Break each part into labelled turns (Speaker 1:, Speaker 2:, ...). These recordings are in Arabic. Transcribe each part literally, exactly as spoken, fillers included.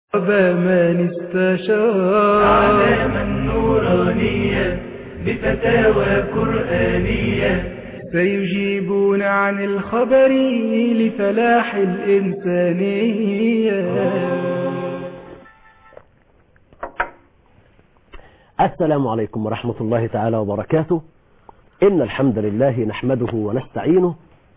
Speaker 1: من استشار
Speaker 2: علامة نورانية بفتاوى قرآنية
Speaker 1: سيجيبون عن الخبر لفلاح الإنسانية.
Speaker 3: السلام عليكم ورحمة الله تعالى وبركاته. إن الحمد لله نحمده ونستعينه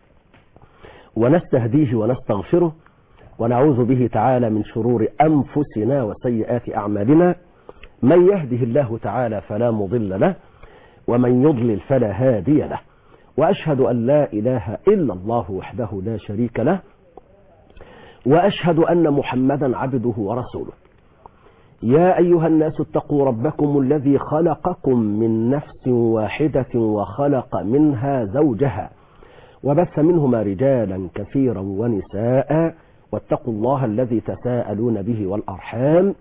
Speaker 3: ونستهديه ونستغفره ونعوذ به تعالى من شرور أنفسنا وسيئات أعمالنا. من يهده الله تعالى فلا مضل له ومن يضلل فلا هادي له، وأشهد أن لا إله إلا الله وحده لا شريك له، وأشهد أن محمدا عبده ورسوله. يا أيها الناس اتقوا ربكم الذي خلقكم من نفس واحدة وخلق منها زوجها وبث منهما رجالا كثيرا ونساء، واتقوا الله الذي تساءلون به والأرحام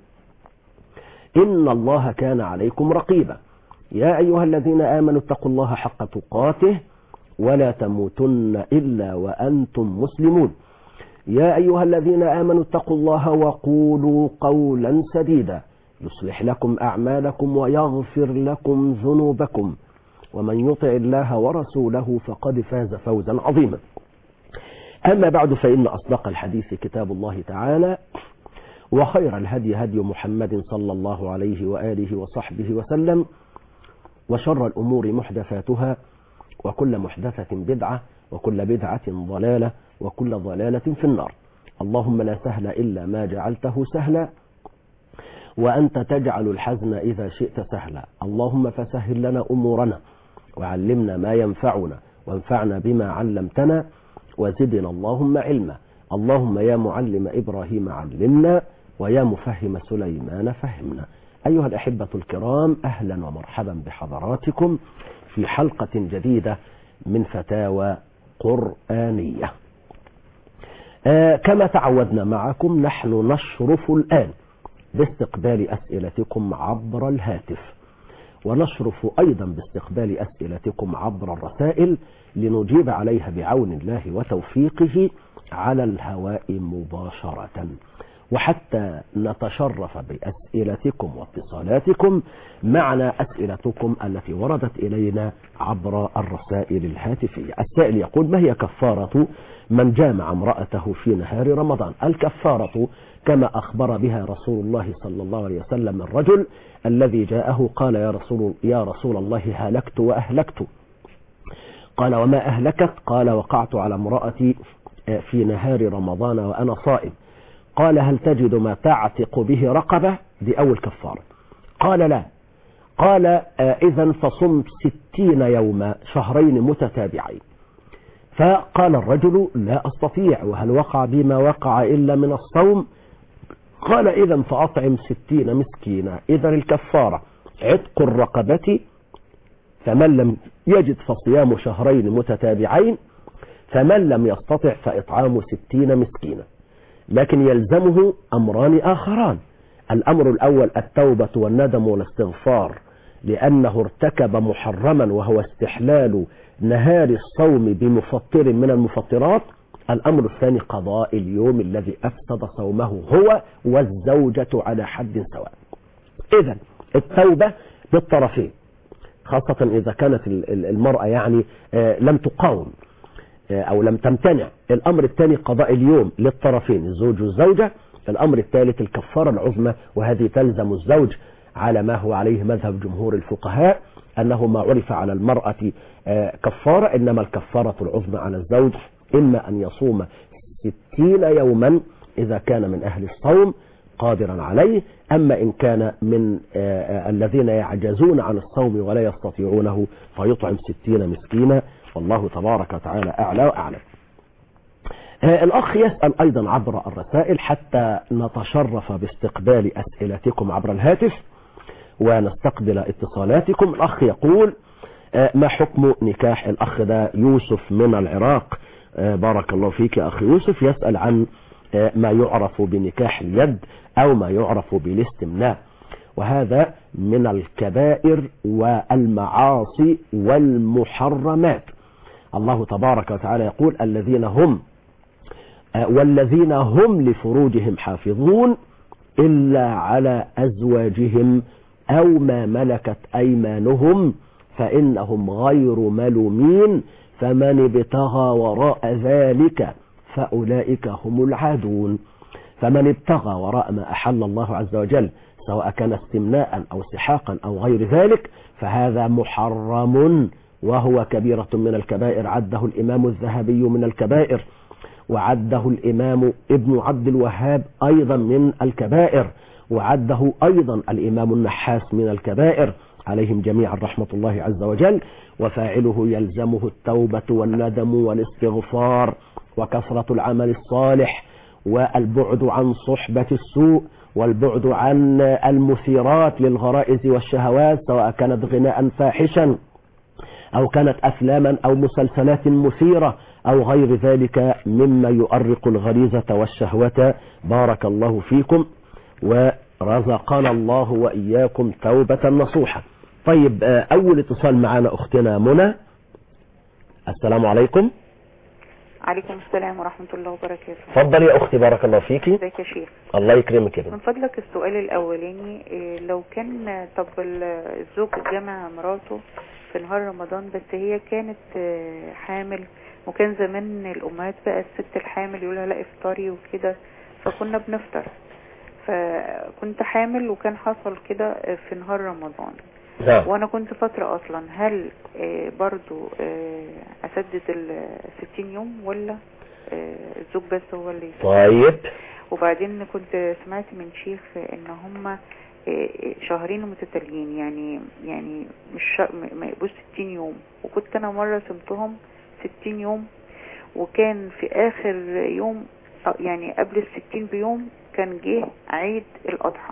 Speaker 3: إن الله كان عليكم رقيبا. يا أيها الذين آمنوا اتقوا الله حق تقاته ولا تموتن إلا وأنتم مسلمون. يا أيها الذين آمنوا اتقوا الله وقولوا قولا سديدا يصلح لكم أعمالكم ويغفر لكم ذنوبكم، ومن يطع الله ورسوله فقد فاز فوزا عظيما. أما بعد، فإن أصدق الحديث كتاب الله تعالى، وخير الهدي هدي محمد صلى الله عليه وآله وصحبه وسلم، وشر الأمور محدثاتها، وكل محدثة بدعة، وكل بدعة ضلالة، وكل ضلالة في النار. اللهم لا سهل إلا ما جعلته سهلا، وأنت تجعل الحزن إذا شئت سهلا. اللهم فسهل لنا أمورنا وعلمنا ما ينفعنا وانفعنا بما علمتنا وزدنا اللهم علما. اللهم يا معلم إبراهيم علمنا ويا مفهم سليمان فهمنا. أيها الأحبة الكرام، أهلا ومرحبا بحضراتكم في حلقة جديدة من فتاوى قرآنية. آه كما تعودنا معكم، نحن نشرف الآن باستقبال أسئلتكم عبر الهاتف، ونشرف أيضا باستقبال أسئلتكم عبر الرسائل لنجيب عليها بعون الله وتوفيقه على الهواء مباشرة. وحتى نتشرف بأسئلتكم واتصالاتكم معنا أسئلتكم التي وردت إلينا عبر الرسائل الهاتفية. السائل يقول: ما هي كفارة من جامع امرأته في نهار رمضان؟ الكفارة كما أخبر بها رسول الله صلى الله عليه وسلم الرجل الذي جاءه قال: يا رسول, يا رسول الله هلكت وأهلكت. قال: وما أهلكت؟ قال: وقعت على امرأتي في نهار رمضان وأنا صائم. قال: هل تجد ما تعتق به رقبة؟ دي أول كفارة. قال: لا. قال: إذن فصمت ستين يوما، شهرين متتابعين. فقال الرجل: لا أستطيع، وهل وقع بما وقع إلا من الصوم؟ قال: إذن فأطعم ستين مسكينا. إذن الكفارة عتق الرقبة، فمن لم يجد فصيام شهرين متتابعين، فمن لم يستطع فإطعام ستين مسكينا. لكن يلزمه أمران آخران. الأمر الأول التوبة والندم والاستغفار، لأنه ارتكب محرما وهو استحلال نهار الصوم بمفطر من المفطرات. الأمر الثاني قضاء اليوم الذي أفسد صومه هو والزوجة على حد سواء. إذن التوبة بالطرفين، خاصة إذا كانت المرأة يعني لم تقاوم أو لم تمتنع. الأمر الثاني قضاء اليوم للطرفين، الزوج والزوجة. الأمر الثالث الكفارة العظمى، وهذه تلزم الزوج على ما هو عليه مذهب جمهور الفقهاء، أنه ما عرف على المرأة كفارة، إنما الكفارة العظمى على الزوج، إما أن يصوم ستين يوما إذا كان من أهل الصوم قادرا عليه، أما إن كان من الذين يعجزون عن الصوم ولا يستطيعونه فيطعم ستين مسكينا. والله تبارك وتعالى أعلى وأعلم. الأخ يسأل أيضا عبر الرسائل حتى نتشرف باستقبال أسئلتكم عبر الهاتف ونستقبل اتصالاتكم. الأخ يقول: ما حكم نكاح؟ الأخ ده يوسف من العراق، بارك الله فيك يا أخي يوسف، يسأل عن ما يعرف بنكاح اليد أو ما يعرف بالاستمناء، وهذا من الكبائر والمعاصي والمحرمات. الله تبارك وتعالى يقول: الذين هم والذين هم لفروجهم حافظون إلا على أزواجهم أو ما ملكت أيمانهم فإنهم غير ملومين فمن ابتغى وراء ذلك فأولئك هم العادون. فمن ابتغى وراء ما أحل الله عز وجل سواء كان استمناء أو سحاقا أو غير ذلك فهذا محرم وهو كبيرة من الكبائر. عده الإمام الذهبي من الكبائر، وعده الإمام ابن عبد الوهاب أيضا من الكبائر، وعده أيضا الإمام النحاس من الكبائر، عليهم جميعا رحمة الله عز وجل. وفاعله يلزمه التوبة والندم والاستغفار وكثرة العمل الصالح والبعد عن صحبة السوء والبعد عن المثيرات للغرائز والشهوات سواء كانت غناء فاحشا أو كانت أفلاما أو مسلسلات مثيرة أو غير ذلك مما يؤرق الغريزة والشهوة. بارك الله فيكم ورزقنا الله وإياكم توبة نصوحة. طيب أول اتصال معنا أختنا منى. السلام عليكم.
Speaker 4: عليكم السلام ورحمة الله وبركاته.
Speaker 3: تفضل يا أختي بارك الله فيكي.
Speaker 4: ازيك يا شيخ؟
Speaker 3: الله يكرمك يا بنت.
Speaker 4: من فضلك السؤال الأولاني، لو كان طب الزوج جمع مراته في نهار رمضان بس هي كانت حامل، وكان زمان الأمهات بقى الست الحامل يقولها لا افطري وكده، فكنا بنفطر، فكنت حامل وكان حصل كده في نهار رمضان وانا كنت فترة اصلا، هل برضو اسدد الستين يوم ولا الزوج بس هو اللي يسدد؟
Speaker 3: طيب.
Speaker 4: وبعدين كنت سمعت من شيخ ان هم شهرين متتاليين، يعني يعني مش ما يبقوش ستين يوم، وكنت انا مرة سمتهم ستين يوم، وكان في اخر يوم يعني قبل الستين بيوم كان جه عيد الاضحى،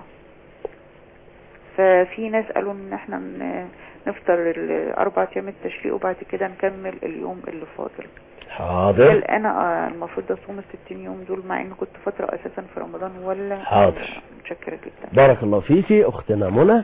Speaker 4: ففي ناس قالوا ان احنا نفطر الاربع ايام التشريق وبعد كده نكمل اليوم اللي فاضل.
Speaker 3: حاضر.
Speaker 4: هل انا المفروض اصوم الستين يوم دول مع ان كنت فترة اساسا في رمضان ولا؟
Speaker 3: حاضر.
Speaker 4: متشكرة جدا.
Speaker 3: بارك الله فيكي اختنا منى.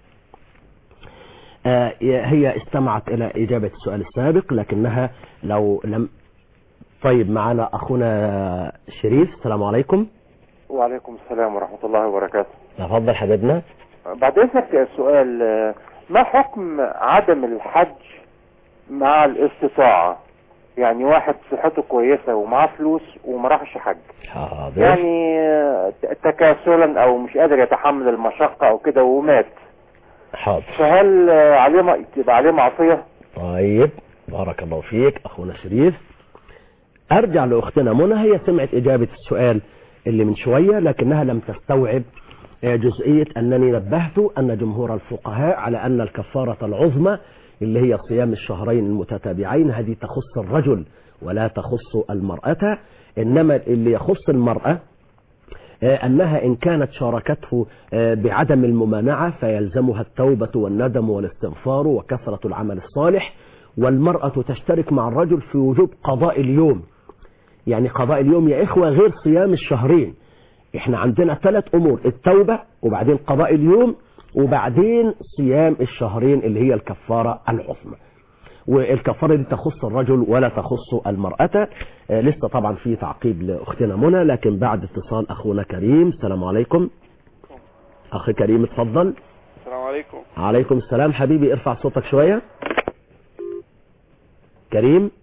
Speaker 3: آه هي استمعت الى اجابة السؤال السابق لكنها لو لم. طيب معنا اخونا شريف. السلام عليكم.
Speaker 5: وعليكم السلام ورحمة الله وبركاته.
Speaker 3: تفضل حبيبنا.
Speaker 5: بعد اذنك السؤال، ما حكم عدم الحج مع الاستطاعة؟ يعني واحد صحته كويسة ومعاه فلوس وما راحش حج،
Speaker 3: حاضر.
Speaker 5: يعني تكاسلا او مش قادر يتحمل المشقة او كده ومات،
Speaker 3: حاضر،
Speaker 5: فهل عليه تبقى عليه معصية؟
Speaker 3: طيب بارك الله فيك اخونا شريف. ارجع لاختنا منى، هي سمعت اجابة السؤال اللي من شوية لكنها لم تستوعب جزئية أنني نبهت أن جمهور الفقهاء على أن الكفارة العظمى اللي هي صيام الشهرين المتتابعين هذه تخص الرجل ولا تخص المرأة، إنما اللي يخص المرأة أنها إن كانت شاركته بعدم الممانعة فيلزمها التوبة والندم والاستغفار وكثرة العمل الصالح، والمرأة تشترك مع الرجل في وجوب قضاء اليوم. يعني قضاء اليوم يا إخوة غير صيام الشهرين. احنا عندنا ثلاث امور، التوبة وبعدين قضاء اليوم وبعدين صيام الشهرين اللي هي الكفارة العظمى، والكفارة دي تخص الرجل ولا تخص المرأة. آه لسه طبعا في تعقيب لاختنا منى لكن بعد اتصال اخونا كريم. السلام عليكم. اخي كريم اتفضل.
Speaker 6: السلام عليكم.
Speaker 3: عليكم السلام حبيبي، ارفع صوتك شوية كريم.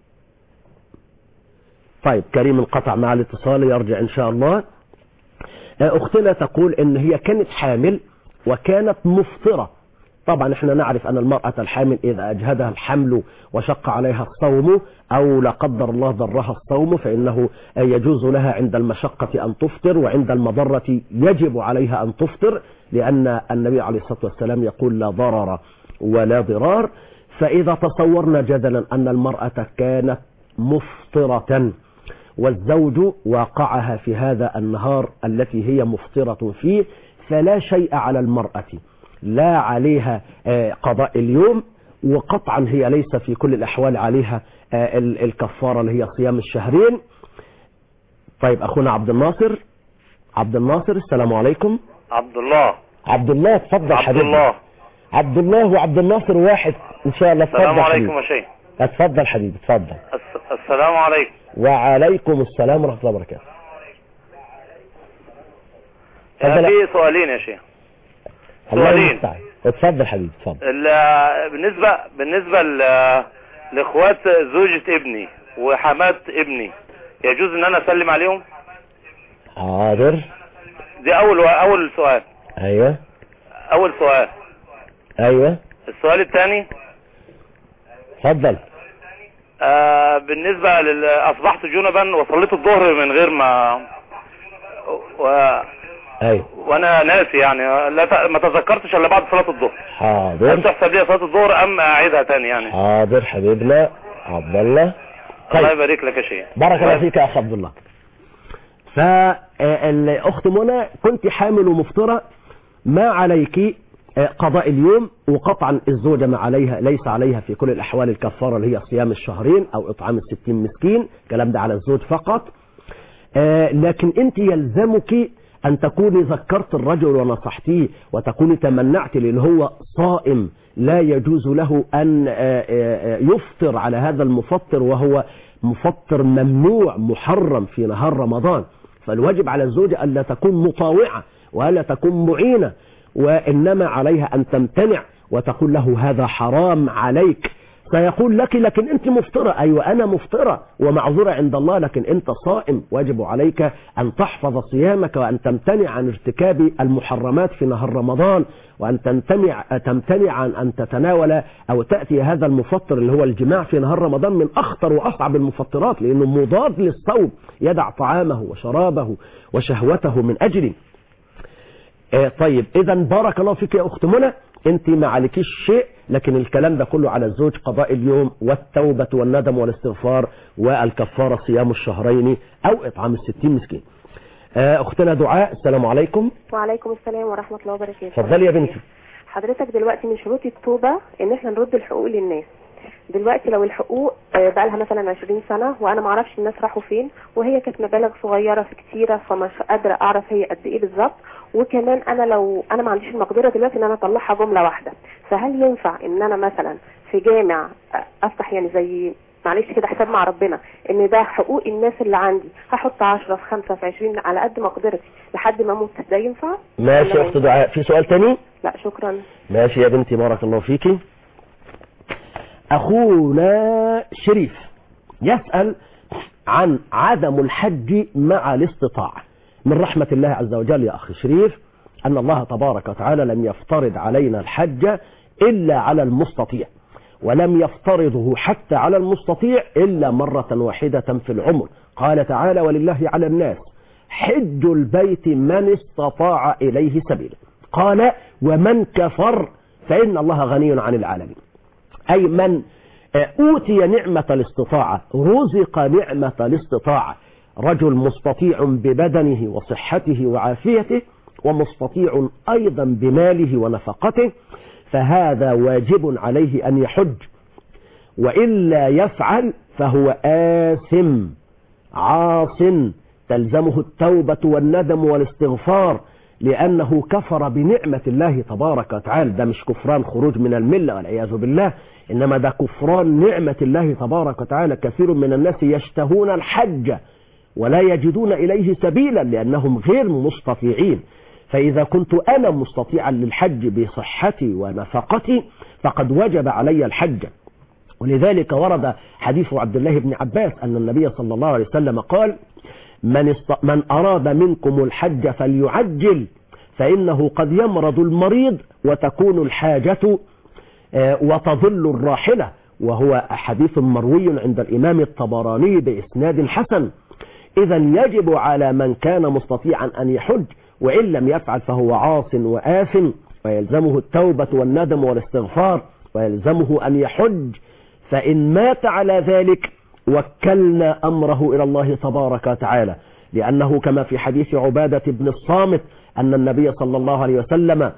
Speaker 3: طيب كريم انقطع مع الاتصال، يرجع ان شاء الله. اختنا تقول ان هي كانت حامل وكانت مفطرة. طبعا احنا نعرف ان المرأة الحامل اذا اجهدها الحمل وشق عليها الصوم او لا قدر الله ضرها الصوم فانه يجوز لها عند المشقة ان تفطر، وعند المضرة يجب عليها ان تفطر، لان النبي عليه الصلاة والسلام يقول لا ضرر ولا ضرار. فاذا تصورنا جدلا ان المرأة كانت مفطرة والزوج واقعها في هذا النهار التي هي مفطرة فيه، فلا شيء على المرأة، لا عليها قضاء اليوم، وقطعا هي ليس في كل الأحوال عليها الكفارة اللي هي صيام الشهرين. طيب أخونا عبد الناصر. عبد الناصر السلام عليكم.
Speaker 6: عبد الله.
Speaker 3: عبد الله اتفضل
Speaker 6: عبد
Speaker 3: حبيبي.
Speaker 6: الله.
Speaker 3: عبد الله وعبد الناصر واحد إن شاء الله.
Speaker 6: السلام عليكم يا شيخ.
Speaker 3: اتفضل حبيبي اتفضل.
Speaker 6: السلام عليكم.
Speaker 3: وعليكم السلام ورحمة الله وبركاته.
Speaker 6: آه في سؤالين يا شيخ.
Speaker 3: سؤالين. اتفضل حبيبي اتفضل.
Speaker 6: بالنسبة بالنسبة لاخوات زوجة ابني وحمات ابني يجوز ان انا اسلم عليهم؟
Speaker 3: حاضر.
Speaker 6: دي اول و... اول سؤال.
Speaker 3: ايوه
Speaker 6: اول سؤال.
Speaker 3: ايوه.
Speaker 6: السؤال الثاني.
Speaker 3: اتفضل.
Speaker 6: آه بالنسبة لل... اصبحت جنبا وصليت الظهر من غير ما و...
Speaker 3: ايوه
Speaker 6: وانا ناسي يعني لا ت... ما تذكرتش الا بعد صلاة الظهر.
Speaker 3: حاضر.
Speaker 6: هل تحسب لي صلاة الظهر ام اعيدها تاني يعني؟
Speaker 3: حاضر حبيبنا عبد الله.
Speaker 6: طيب. الله يبارك لك يا شيخ.
Speaker 3: بارك الله فيك يا اخ عبد الله. فالاخت منى كنت حامل ومفطرة، ما عليك قضاء اليوم، وقطعا الزوجة ما عليها ليس عليها في كل الأحوال الكفارة اللي هي صيام الشهرين أو إطعام الستين مسكين، كلام ده على الزوج فقط. لكن أنت يلزمك أن تكوني ذكرت الرجل ونصحتيه وتكوني تمنعت، لأن هو صائم لا يجوز له أن يفطر على هذا المفطر، وهو مفطر ممنوع محرم في نهار رمضان. فالواجب على الزوجة ألا تكون مطاوعة ولا تكون معينة، وإنما عليها أن تمتنع وتقول له هذا حرام عليك. سيقول لك لكن أنت مفطرة. أيوة أنا مفطرة ومعذورة عند الله، لكن أنت صائم، واجب عليك أن تحفظ صيامك وأن تمتنع عن ارتكاب المحرمات في نهار رمضان، وأن تمتنع, تمتنع عن أن تتناول أو تأتي هذا المفطر اللي هو الجماع في نهار رمضان من أخطر وأصعب المفطرات، لأنه مضاد للصوم، يدع طعامه وشرابه وشهوته من أجله. طيب إذا بارك الله فيك يا أخت منى، أنت ما عليكيش شيء، لكن الكلام ده كله على الزوج، قضاء اليوم والتوبة والندم والاستغفار والكفارة صيام الشهرين أو إطعام الستين مسكين. أختنا دعاء، السلام عليكم.
Speaker 7: وعليكم السلام ورحمة الله وبركاته.
Speaker 3: اتفضلي يا بنتي.
Speaker 7: حضرتك دلوقتي من شروط التوبة إن احنا نرد الحقوق للناس. دلوقتي لو الحقوق بقى لها مثلا عشرين سنة وانا ما اعرفش الناس راحوا فين، وهي كانت مبالغ صغيرة في كتيرة، فمش قادرة اعرف هي قد ايه بالظبط، وكمان انا لو انا ما عنديش المقدرة دلوقتي ان انا اطلعها جملة واحدة، فهل ينفع ان انا مثلا في جامع افتح يعني زي معلش كده حساب مع ربنا ان ده حقوق الناس اللي عندي، هحط عشرة في خمسة في عشرين على قد مقدرتي لحد ما اموت، ده ينفع؟
Speaker 3: ماشي يا اخت دعاء. في سؤال تاني؟
Speaker 7: لا شكرا.
Speaker 3: ماشي يا بنتي بارك الله فيكي. أخونا شريف يسأل عن عدم الحج مع الاستطاعة. من رحمة الله عز وجل يا أخي شريف أن الله تبارك وتعالى لم يفترض علينا الحج إلا على المستطيع، ولم يفترضه حتى على المستطيع إلا مرة واحدة في العمر. قال تعالى ولله على الناس حج البيت من استطاع إليه سبيلا. قال ومن كفر فإن الله غني عن العالمين. أي من أوتي نعمة الاستطاعة، رزق نعمة الاستطاعة، رجل مستطيع ببدنه وصحته وعافيته، ومستطيع أيضا بماله ونفقته، فهذا واجب عليه أن يحج، وإلا يفعل فهو آثم عاص تلزمه التوبة والندم والاستغفار، لأنه كفر بنعمة الله تبارك وتعالى. ده مش كفران خروج من الملة والعياذ بالله، إنما ده كفران نعمة الله تبارك وتعالى. كثير من الناس يشتهون الحج ولا يجدون إليه سبيلا لأنهم غير مستطيعين. فإذا كنت أنا مستطيعا للحج بصحتي ونفقتي فقد وجب علي الحج. ولذلك ورد حديث عبد الله بن عباس أن النبي صلى الله عليه وسلم قال من, است... من أراد منكم الحج فليعجل فإنه قد يمرض المريض وتكون الحاجة وتظل الراحلة، وهو حديث مروي عند الإمام الطبراني بإسناد حسن. إذا يجب على من كان مستطيعا أن يحج، وإن لم يفعل فهو عاص وآثم، ويلزمه التوبة والندم والاستغفار، ويلزمه أن يحج. فإن مات على ذلك وكلنا أمره إلى الله تبارك وتعالى، لأنه كما في حديث عبادة بن الصامت أن النبي صلى الله عليه وسلم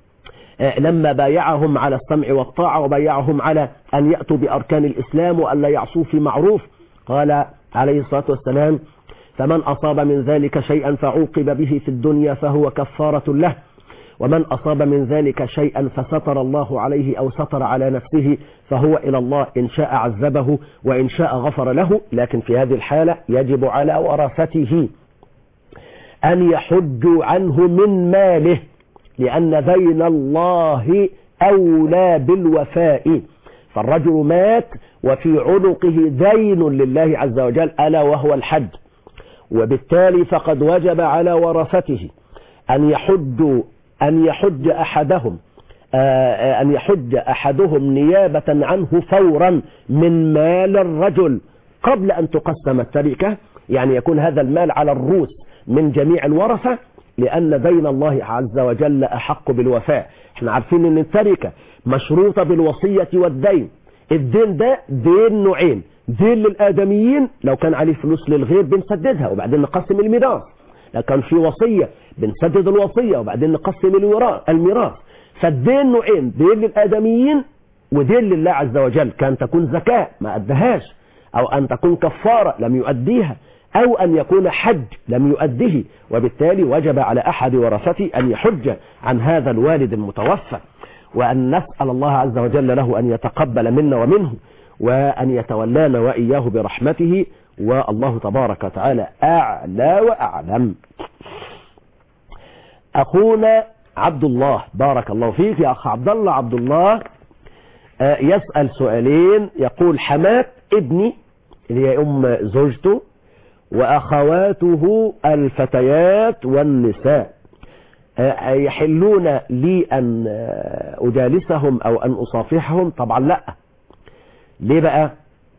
Speaker 3: لما بايعهم على السمع والطاعة وبايعهم على أن يأتوا بأركان الإسلام وأن لا يعصوا في معروف، قال عليه الصلاة والسلام فمن أصاب من ذلك شيئا فعوقب به في الدنيا فهو كفارة له، ومن أصاب من ذلك شيئا فستر الله عليه أو ستر على نفسه فهو إلى الله إن شاء عذبه وإن شاء غفر له، لكن في هذه الحالة يجب على ورثته أن يحجوا عنه من ماله، لأن دين الله أولى بالوفاء. فالرجل مات وفي عنقه دين لله عز وجل ألا وهو الحج، وبالتالي فقد وجب على ورثته أن يحجوا أن يحج أحدهم أن يحج أحدهم نيابة عنه فورا من مال الرجل قبل أن تقسم التركة، يعني يكون هذا المال على الرؤوس من جميع الورثة، لأن دين الله عز وجل أحق بالوفاء. احنا عارفين ان التركة مشروطة بالوصية والدين. الدين ده دين نوعين، دين للآدميين لو كان عليه فلوس للغير بنسددها وبعدين نقسم الميراث، لو كان في وصية بنسدد الوصية وبعدين نقسم الميراث. فالدين نوعين، دين للآدميين ودين لله عز وجل، كان تكون زكاة ما أدهاش، أو أن تكون كفارة لم يؤديها، أو أن يكون حج لم يؤديه، وبالتالي وجب على أحد ورثته أن يحج عن هذا الوالد المتوفى، وأن نسأل الله عز وجل له أن يتقبل منا ومنه، وأن يتولانا وإياه برحمته، والله تبارك وتعالى أعلى وأعلم. أخونا عبد الله، بارك الله فيك يا أخ عبد الله. عبد الله يسأل سؤالين، يقول: حماة ابني اللي هي أم زوجته وأخواته الفتيات والنساء يحلون لي أن أجالسهم أو أن أصافحهم؟ طبعا لا. ليه بقى؟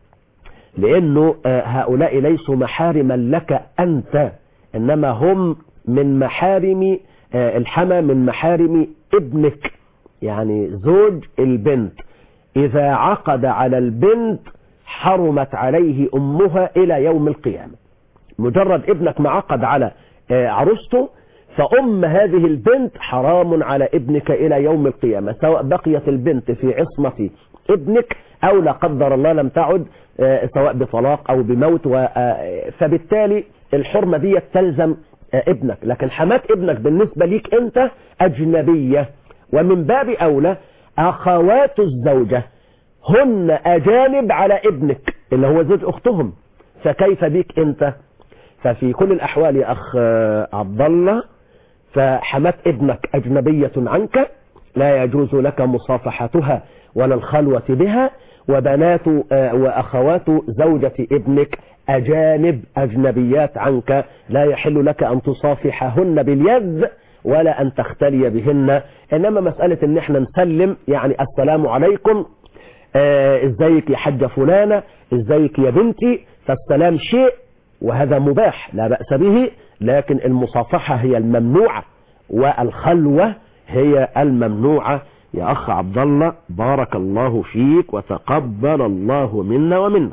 Speaker 3: لأنه هؤلاء ليسوا محارما لك أنت، إنما هم من محارم الحما، من محارم ابنك، يعني زوج البنت. إذا عقد على البنت حرمت عليه أمها إلى يوم القيامة. مجرد ابنك ما عقد على عروسته فأم هذه البنت حرام على ابنك إلى يوم القيامة، سواء بقيت البنت في عصمة ابنك أو لا قدر الله لم تعد، سواء بطلاق أو بموت. فبالتالي الحرمة دي تلزم ابنك، لكن حماة ابنك بالنسبة ليك أنت أجنبية. ومن باب أولى أخوات الزوجة هن أجانب على ابنك اللي هو زوج أختهم، فكيف بيك أنت؟ ففي كل الأحوال يا أخ عبد الله، فحماة ابنك أجنبية عنك، لا يجوز لك مصافحتها ولا الخلوة بها، وبنات وأخوات زوجة ابنك أجانب أجنبيات عنك، لا يحل لك أن تصافحهن باليد ولا أن تختلي بهن. إنما مسألة إن احنا نسلم، يعني السلام عليكم، آه ازيك يا حجة فلانة، ازيك يا بنتي، فالسلام شيء وهذا مباح لا بأس به، لكن المصافحة هي الممنوعة والخلوة هي الممنوعة. يا أخ عبد الله بارك الله فيك وتقبل الله منا ومنك.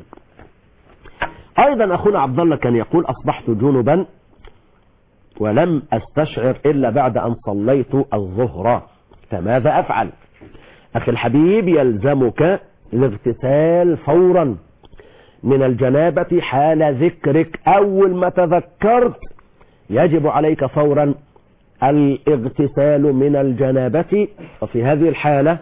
Speaker 3: أيضا أخونا عبد الله كان يقول: أصبحت جنبا ولم أستشعر إلا بعد أن صليت الظهر، فماذا أفعل؟ أخي الحبيب، يلزمك الاغتسال فورا من الجنابة حال ذكرك. أول ما تذكرت يجب عليك فورا الاغتسال من الجنابة، وفي هذه الحالة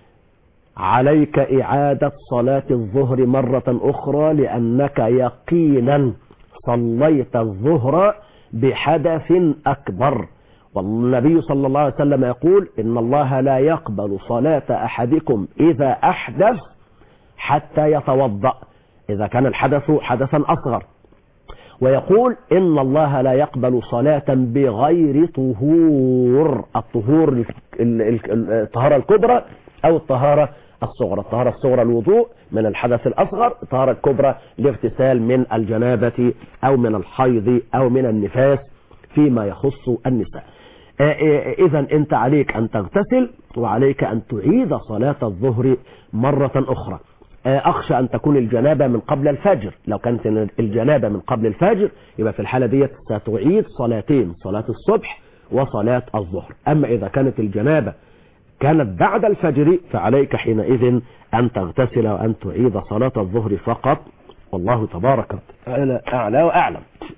Speaker 3: عليك إعادة صلاة الظهر مرة أخرى، لأنك يقينا صليت الظهر بحدث أكبر. والنبي صلى الله عليه وسلم يقول: إن الله لا يقبل صلاة أحدكم إذا أحدث حتى يتوضأ، إذا كان الحدث حدثا أصغر. ويقول: إن الله لا يقبل صلاة بغير طهور، الطهور الطهارة الكبرى أو الطهارة الصغرى. الطهارة الصغرى الوضوء من الحدث الأصغر، الطهارة الكبرى الاغتسال من الجنابة أو من الحيض أو من النفاس فيما يخص النساء. إذا أنت عليك أن تغتسل وعليك أن تعيد صلاة الظهر مرة أخرى. أخشى أن تكون الجنابة من قبل الفجر، لو كانت الجنابة من قبل الفجر يبقى في الحالة دي ستعيد صلاتين، صلاة الصبح وصلاة الظهر. أما إذا كانت الجنابة كانت بعد الفجر فعليك حينئذ أن تغتسل وأن تعيد صلاة الظهر فقط، والله تبارك وتعالى أعلى وأعلم.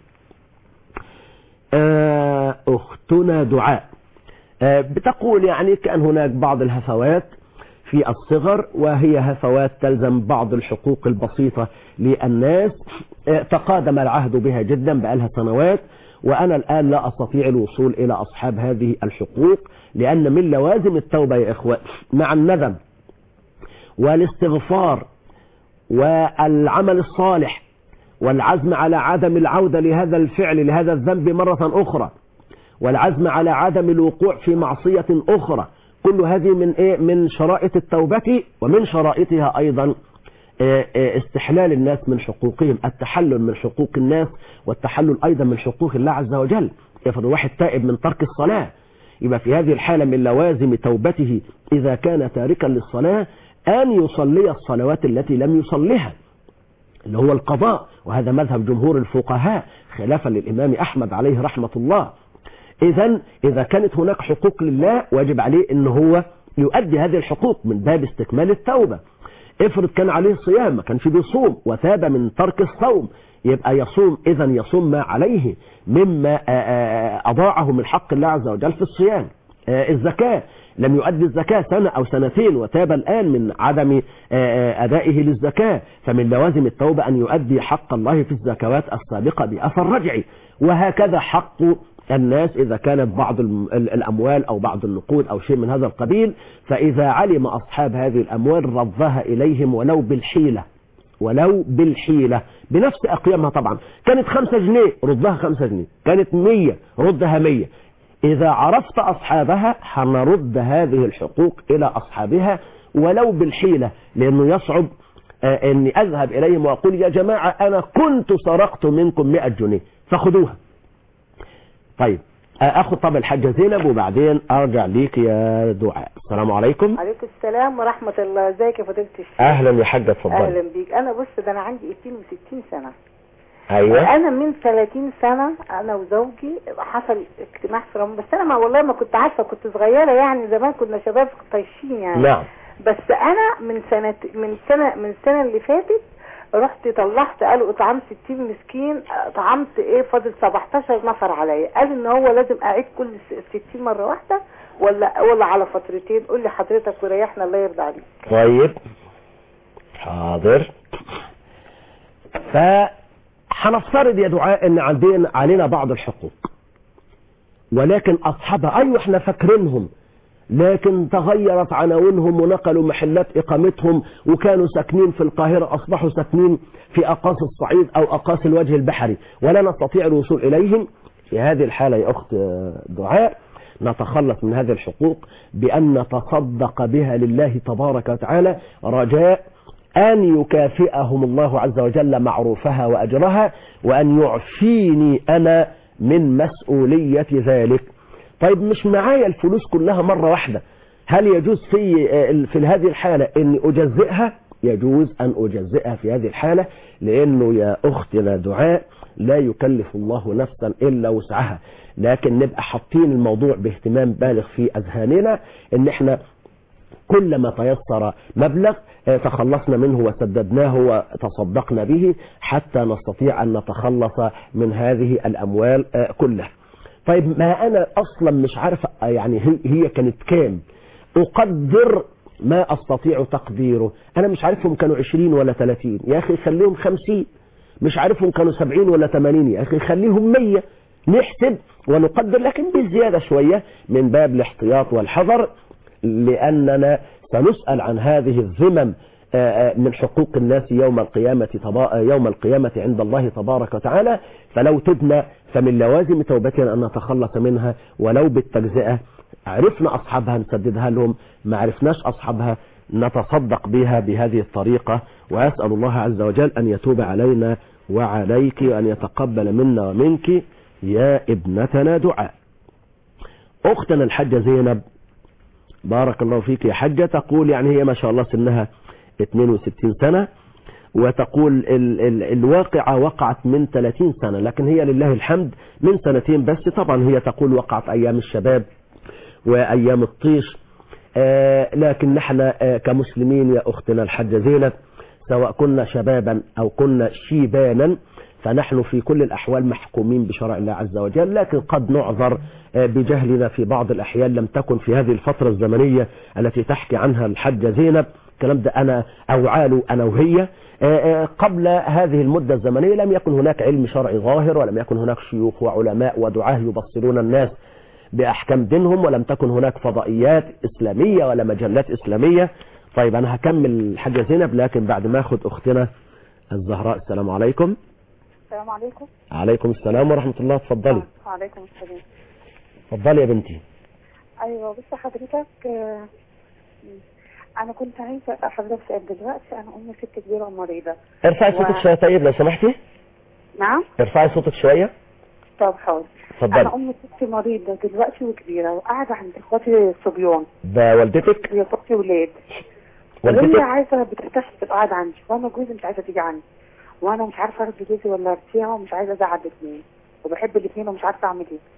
Speaker 3: أختنا دعاء بتقول: يعني كان هناك بعض الهفوات في الصغر، وهي هفوات تلزم بعض الحقوق البسيطة للناس، تقادم العهد بها جدا بقالها سنوات، وأنا الآن لا أستطيع الوصول إلى أصحاب هذه الحقوق، لأن من لوازم التوبة يا إخوة مع الندم والاستغفار والعمل الصالح والعزم على عدم العودة لهذا الفعل لهذا الذنب مرة أخرى، والعزم على عدم الوقوع في معصية أخرى، كل هذه من إيه؟ من شرائط التوبة، ومن شرائطها أيضا استحلال الناس من حقوقهم، التحلل من حقوق الناس والتحلل أيضا من حقوق الله عز وجل. يفرض واحد تائب من ترك الصلاة، يبقى في هذه الحالة من لوازم توبته إذا كان تاركا للصلاة أن يصلي الصلوات التي لم يصلها، اللي هو القضاء، وهذا مذهب جمهور الفقهاء خلافا للإمام أحمد عليه رحمة الله. إذا إذا كانت هناك حقوق لله واجب عليه أنه هو يؤدي هذه الحقوق من باب استكمال التوبة. افرض كان عليه صيام ما كانش بيصوم وتاب من ترك الصوم، يبقى يصوم، إذا يصوم ما عليه مما أضاعه من حق الله عز وجل في الصيام. الزكاة لم يؤدي الزكاة سنة أو سنتين وتاب الآن من عدم أدائه للزكاة، فمن لوازم التوبة أن يؤدي حق الله في الزكوات السابقة بأثر رجعي. وهكذا حق الناس إذا كانت بعض الأموال أو بعض النقود أو شيء من هذا القبيل، فإذا علم أصحاب هذه الأموال ردها إليهم ولو بالحيلة، ولو بالحيلة بنفس أقيامها. طبعا كانت خمسة جنيه ردها خمسة جنيه، كانت مية ردها مية. إذا عرفت أصحابها هنرد هذه الحقوق إلى أصحابها ولو بالحيلة، لأنه يصعب أني أذهب إليهم وأقول يا جماعة أنا كنت سرقت منكم مئة جنيه فخذوها. طيب أخذ طب الحاجة زينب وبعدين أرجع ليك يا دعاء. السلام عليكم.
Speaker 8: عليكم السلام ورحمة الله. ازيك يا فضيلة الشيخ؟
Speaker 3: أهلا يا حاجة، اتفضل.
Speaker 8: أهلا بيك. أنا بص ده أنا عندي اثنين وستين سنة.
Speaker 3: أيوة.
Speaker 8: أنا من ثلاثين سنة أنا وزوجي حصل اجتماع في رمضان، بس أنا ما والله ما كنت عارفة، كنت صغيرة يعني، زمان كنا شباب طايشين يعني.
Speaker 3: نعم.
Speaker 8: بس أنا من سنة من سنة من السنة اللي فاتت رحت طلعت، قالوا اطعام ستين مسكين، طعمت ايه فاضل سبعتاشر نفر عليا، قال ان هو لازم اعيد كل ستين مرة واحدة ولا ولا على فترتين. قول لي حضرتك وريحنا الله يرضى عليك.
Speaker 3: طيب حاضر. فهنفترض يا دعاء ان عندنا علينا بعض الحقوق، ولكن اصحابها ايوه احنا فاكرينهم، لكن تغيرت عناوينهم ونقلوا محلات إقامتهم، وكانوا ساكنين في القاهرة أصبحوا ساكنين في أقاصي الصعيد أو أقاصي الوجه البحري ولا نستطيع الوصول إليهم. في هذه الحالة يا أخت دعاء نتخلص من هذه الحقوق بأن نتصدق بها لله تبارك وتعالى، رجاء أن يكافئهم الله عز وجل معروفها وأجرها، وأن يعفيني أنا من مسؤولية ذلك. طيب مش معايا الفلوس كلها مرة واحدة، هل يجوز في في هذه الحالة ان اجزئها؟ يجوز ان اجزئها في هذه الحالة، لانه يا اختنا دعاء لا يكلف الله نفسا الا وسعها، لكن نبقى حاطين الموضوع باهتمام بالغ في اذهاننا ان احنا كل ما تيسر مبلغ تخلصنا منه وسددناه وتصدقنا به حتى نستطيع ان نتخلص من هذه الاموال كلها. طيب ما انا اصلا مش عارف يعني هي كانت كام، اقدر ما استطيع تقديره، انا مش عارفهم كانوا عشرين ولا ثلاثين، يا اخي خليهم خمسين، مش عارفهم كانوا سبعين ولا ثمانين، يا اخي خليهم مية، نحسب ونقدر لكن بزيادة شوية من باب الاحتياط والحذر، لاننا سنسأل عن هذه الذمم من حقوق الناس يوم القيامة يوم القيامة عند الله تبارك وتعالى. فلو تبنى فمن لوازم توبتنا أن نتخلص منها ولو بالتجزئة. عرفنا أصحابها نسددها لهم، ما عرفناش أصحابها نتصدق بها بهذه الطريقة. وأسأل الله عز وجل أن يتوب علينا وعليك وأن يتقبل منا ومنك يا ابنتنا دعاء. أختنا الحجة زينب بارك الله فيك يا حجة، تقول يعني هي ما شاء الله سنها اثنين وستين سنة، وتقول ال ال الواقعة وقعت من ثلاثين سنة، لكن هي لله الحمد من سنتين بس. طبعا هي تقول وقعت أيام الشباب وأيام الطيش، آه لكن نحن آه كمسلمين يا أختنا الحجة زينب سواء كنا شبابا أو كنا شيبانا فنحن في كل الأحوال محكومين بشرع الله عز وجل، لكن قد نعذر آه بجهلنا في بعض الأحيان لم تكن في هذه الفترة الزمنية التي تحكي عنها الحجة زينب الكلام ده أنا أوعاله أنا وهي. قبل هذه المدة الزمنية لم يكن هناك علم شرعي ظاهر، ولم يكن هناك شيوخ وعلماء ودعاه يبصرون الناس بأحكام دينهم، ولم تكن هناك فضائيات إسلامية ولا مجلات إسلامية. طيب أنا هكمل الحاجة زينب، لكن بعد ما أخذ أختنا الزهراء. السلام عليكم.
Speaker 9: السلام عليكم.
Speaker 3: عليكم السلام ورحمة الله. تفضلي.
Speaker 9: وعليكم السلام.
Speaker 3: تفضلي يا بنتي.
Speaker 9: ايوه بص حضرتك، انا كنت عايزه حضرتك سؤال. دلوقتي انا امي ست كبيره ومريضه.
Speaker 3: ارفعي و... صوتك شويه طيب لو سمحتي.
Speaker 9: نعم.
Speaker 3: ارفعي صوتك شويه.
Speaker 9: طب حاضر.
Speaker 3: اتفضلي.
Speaker 9: انا امي ست مريضه دلوقتي وكبيره وقاعده عند اخواتي الصبيان.
Speaker 3: ده والدتك؟
Speaker 9: هي اختي ولاد.
Speaker 3: والدتك؟
Speaker 9: وهي عايزه بترتاح تبقى قاعده عندي، وانا جوزي مش عايزه تيجي عندي، وانا مش عارفه ارضي جوزي ولا ارضيها، ومش عايزه ازعل الاثنين، وبحب الاثنين ومش عارفه اعمل ايه.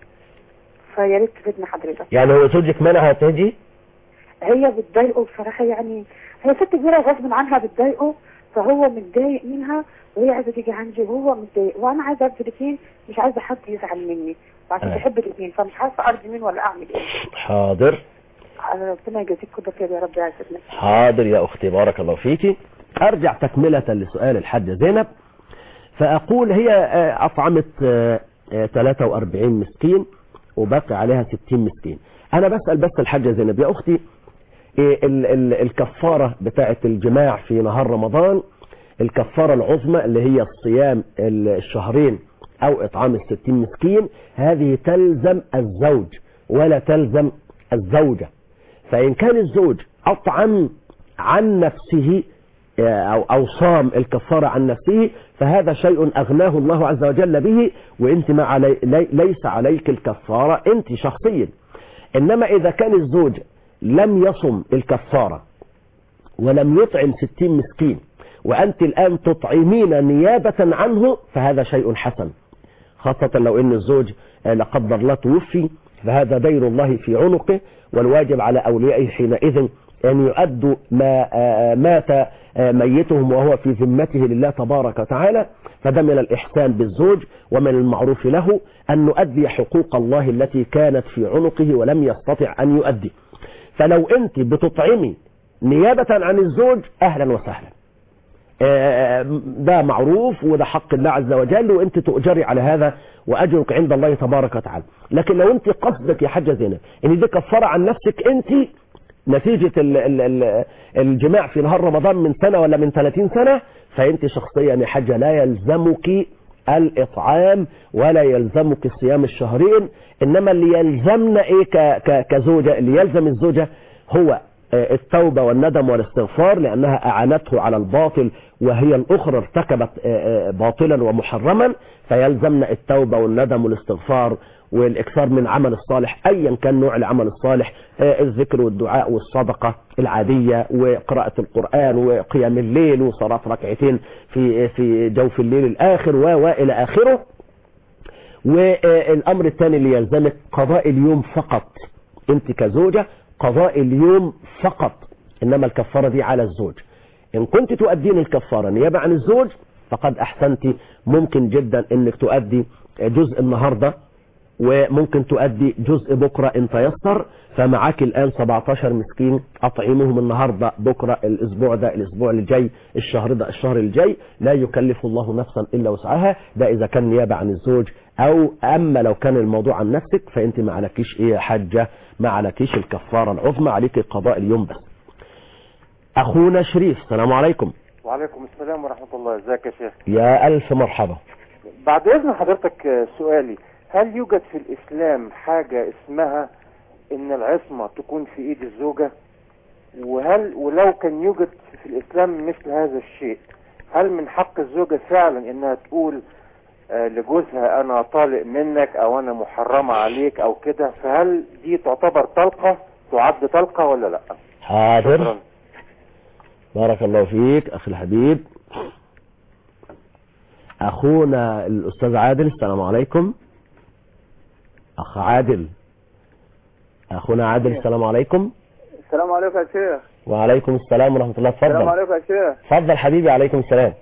Speaker 9: فيا ريت تفيدني حضرتك.
Speaker 3: يعني هو زوجك منعها تيجي؟
Speaker 9: هي بتضايقه بصراحه، يعني هي ست كبيره غصب عنها بتضايقه، فهو متضايق منها وهي عايزه تيجي عندي وهو متضايق، وانا عايزه ارضي الاثنين، مش عايزه حد يزعل مني، وعشان
Speaker 3: آه.
Speaker 9: بحب الاثنين فمش عارفه ارضي مين ولا اعمل ايه.
Speaker 3: حاضر.
Speaker 9: ربنا يجازيك كل خير يا رب يعزك.
Speaker 3: حاضر يا اختي، بارك الله فيكي. ارجع تكمله لسؤال الحاجه زينب، فاقول هي اطعمت ثلاثة وأربعين مسكين وبقي عليها ستين مسكين. انا بسأل بس الحاجة زينب يا اختي، ال ال الكفارة بتاعة الجماع في نهار رمضان، الكفارة العظمى اللي هي الصيام الشهرين او اطعام الستين مسكين، هذه تلزم الزوج ولا تلزم الزوجة. فان كان الزوج اطعم عن نفسه أو, أو صام الكفارة عن نفسه فهذا شيء أغناه الله عز وجل به، وانت ما علي ليس عليك الكفارة انت شخصيا. انما اذا كان الزوج لم يصم الكفارة ولم يطعم ستين مسكين وانت الان تطعمين نيابة عنه فهذا شيء حسن، خاصة لو ان الزوج لا قدر الله توفي، فهذا دين الله في عنقه، والواجب على اوليائه حينئذ أن يؤدوا ما مات ميتهم وهو في ذمته لله تبارك وتعالى. فده من الإحسان بالزوج، ومن المعروف له أن نؤدي حقوق الله التي كانت في عنقه ولم يستطع أن يؤدي. فلو أنت بتطعمي نيابة عن الزوج أهلا وسهلا، ده معروف وده حق الله عز وجل، وأنت تؤجري على هذا وأجرك عند الله تبارك وتعالى. لكن لو أنت قصدك يا حاجة زينب أن دي كفارة عن نفسك أنت نتيجة ال ال ال الجماع في نهار رمضان من سنة ولا من ثلاثين سنة، فأنت شخصيا يا حاجة لا يلزمك الإطعام ولا يلزمك الصيام الشهرين. إنما اللي يلزمنا إيه كزوجة، اللي يلزم الزوجة هو التوبة والندم والاستغفار، لأنها أعانته على الباطل وهي الأخرى ارتكبت باطلا ومحرما، فيلزمنا التوبة والندم والاستغفار والإكثار من عمل الصالح أيا كان نوع العمل الصالح، الذكر والدعاء والصدقة العادية وقراءة القرآن وقيام الليل وصلاة ركعتين في في جوف الليل الآخر وإلى آخره. والأمر الثاني اللي يلزمك قضاء اليوم فقط، أنت كزوجة قضاء اليوم فقط، إنما الكفارة دي على الزوج. إن كنت تؤدين الكفارة نيابة عن الزوج فقد أحسنتي، ممكن جدا إنك تؤدي جزء النهاردة وممكن تؤدي جزء بكرة إن تيسر. فمعاك الآن سبعتاشر مسكين أطعمهم النهاردة، بكرة، الأسبوع ده، الأسبوع الجاي، الشهر ده، الشهر الجاي، لا يكلف الله نفسا إلا وسعها. ده إذا كان نيابة عن الزوج. أو أما لو كان الموضوع عن نفسك فأنت ما عليكيش إيه حجة، ما عليكيش الكفارة العظمى، عليك قضاء اليوم بس. أخونا شريف، السلام عليكم.
Speaker 5: وعليكم السلام ورحمة الله. ازيك يا شيخ؟
Speaker 3: يا ألف مرحبا.
Speaker 5: بعد إذن حضرتك سؤالي، هل يوجد في الإسلام حاجة اسمها إن العصمة تكون في إيد الزوجة؟ وهل ولو كان يوجد في الإسلام مثل هذا الشيء، هل من حق الزوجة فعلا إنها تقول آه لجوزها أنا طالق منك أو أنا محرمة عليك أو كده؟ فهل دي تعتبر طلقة، تعد طلقة ولا لا؟
Speaker 3: حاضر.
Speaker 5: شكرا.
Speaker 3: بارك الله فيك أخي الحبيب. أخونا الأستاذ عادل، السلام عليكم. أخ عادل، أخونا عادل، السلام عليكم.
Speaker 10: السلام عليكم يا شيخ.
Speaker 3: وعليكم السلام ورحمة الله. تفضل.
Speaker 10: السلام عليكم يا شيخ.
Speaker 3: تفضل حبيبي. عليكم السلام.